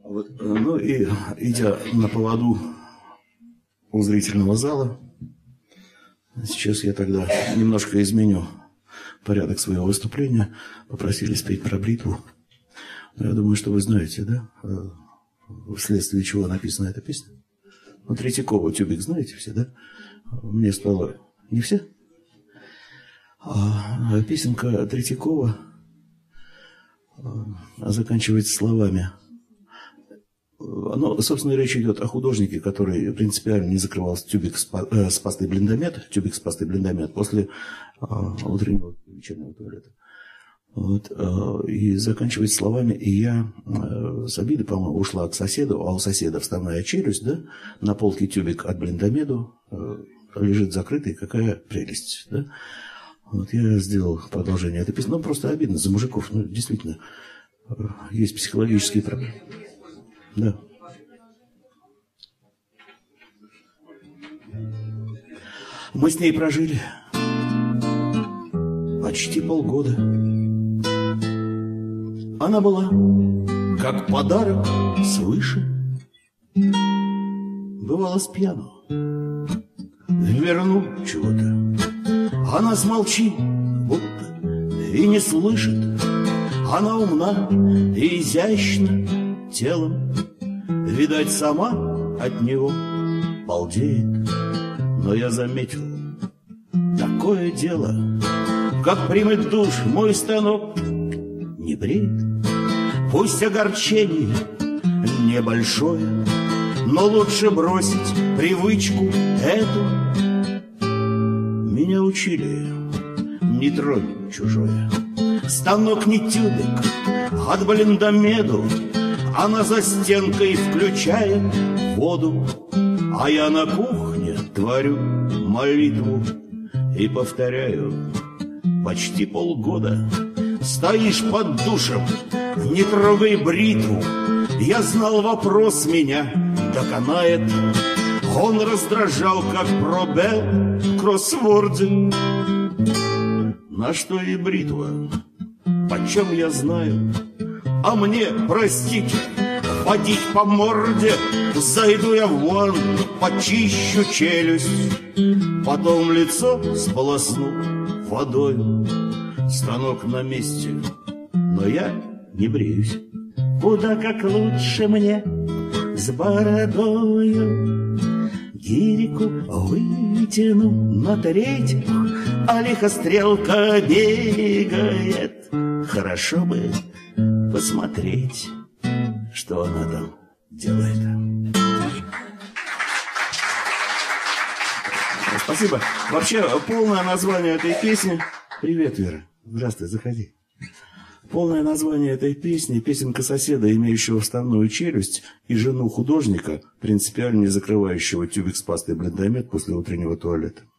Вот, ну и идя на поводу у зрительного зала, сейчас я тогда немножко изменю порядок своего выступления. Попросили спеть про бритву. Я думаю, что вы знаете, да, вследствие чего написана эта песня. Ну, Третьякова, «Тюбик» знаете все, да? Мне стало... Не все? А песенка Третьякова заканчивается словами. Ну, собственно, речь идет о художнике, который принципиально не закрывал тюбик с пастой блиндомет, тюбик с пастой блиндомет после утреннего вечернего туалета. Вот, и заканчивается словами: и я с обиды, по-моему, ушла к соседу, а у соседа вставная челюсть, да, на полке тюбик от блиндомеду лежит закрытый, какая прелесть, да. Вот я сделал продолжение этой песни. Ну, просто обидно за мужиков, ну, действительно, есть психологические проблемы. Да. Мы с ней прожили почти полгода. Она была как подарок свыше. Бывало спьяну, верну чего-то. Она смолчит, будто и не слышит. Она умна и изящна телом. Видать, сама от него балдеет. Но я заметил такое дело, как примет душ мой станок, не бреет. Пусть огорчение небольшое, но лучше бросить привычку эту. Меня учили, не тронь чужое. Станок не тюбик от блиндомеду. Она за стенкой включает воду, а я на кухне творю молитву и повторяю почти полгода. Стоишь под душем, не трогай бритву. Я знал, вопрос меня доконает. Он раздражал, как пробел в кроссворде. На что и бритва, почем я знаю. А мне, простите, водить по морде. Зайду я в ванну, почищу челюсть, потом лицо сполосну водою. Станок на месте, но я не бреюсь. Куда как лучше мне с бородою. Гирику вытяну на третью, а лихострелка бегает. Хорошо бы посмотреть, что она там делает. Спасибо. Вообще, полное название этой песни... Привет, Вера. Здравствуй, заходи. Полное название этой песни — песенка соседа, имеющего вставную челюсть, и жену художника, принципиально не закрывающего тюбик с пастой блиндомет после утреннего туалета.